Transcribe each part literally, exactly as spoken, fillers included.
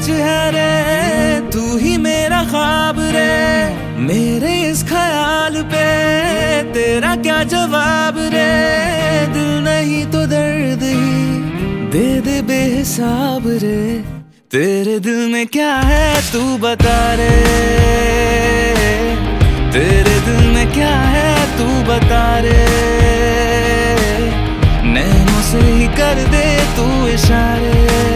सच है रे, तू ही मेरा ख्वाब रे। मेरे इस ख्याल पे तेरा क्या जवाब रे। दिल नहीं तो दर्द ही दे दे बेहिसाब रे। तेरे दिल में क्या है तू बता रे। तेरे दिल में क्या है तू बता रे। नैनों से ही कर दे तू इशारे।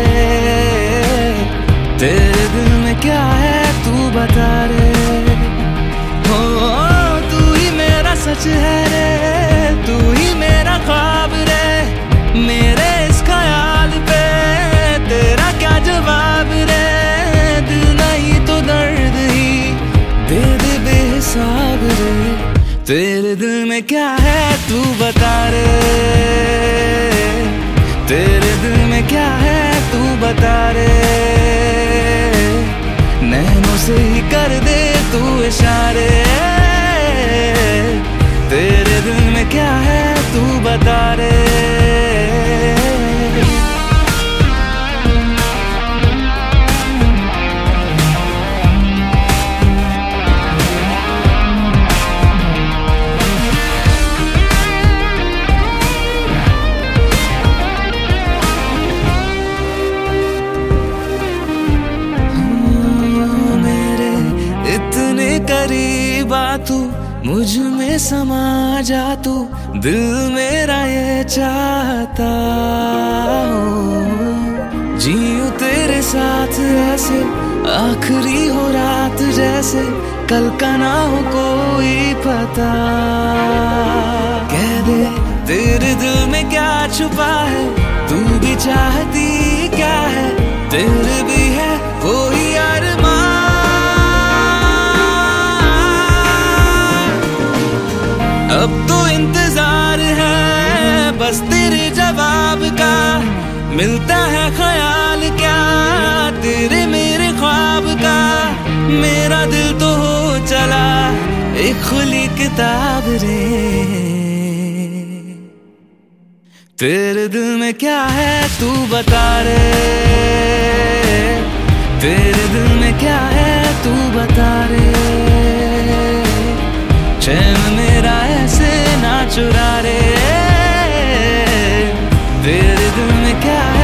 तेरे दिल में क्या है तू बता रे। हो तू ही मेरा सच है रे, तू ही मेरा ख्वाब रे। मेरे इस ख्याल पे तेरा क्या जवाब रे। दिल नहीं तो दर्द ही दे दे बेहिसाब रे। तेरे दिल में क्या है तू बता रे। तेरे दिल में क्या है तू बता रे। नैनों से ही कर दे तू इशारे। तेरे दिल में क्या है तू बता रे। करीब आ तू, मुझ में समा जा तू। दिल मेरा ये चाहता हो, जीऊं तेरे साथ ऐसे। आखिरी हो रात जैसे, कल का ना हो कोई पता। कह दे तेरे दिल में क्या छुपा है, तू भी चाहती क्या है। तेरे भी है कोई अरमान, अब तो इंतजार है बस तेरे जवाब का। मिलता है ख्याल क्या तेरे मेरे ख्वाब का। मेरा दिल तो हो चला एक खुली किताब रे। तेरे दिल में क्या है तू बता रे। तेरे दिल में क्या है तू बता रे। चैन मेरा ऐसे ना चुरा रे। तेरे दिल में क्या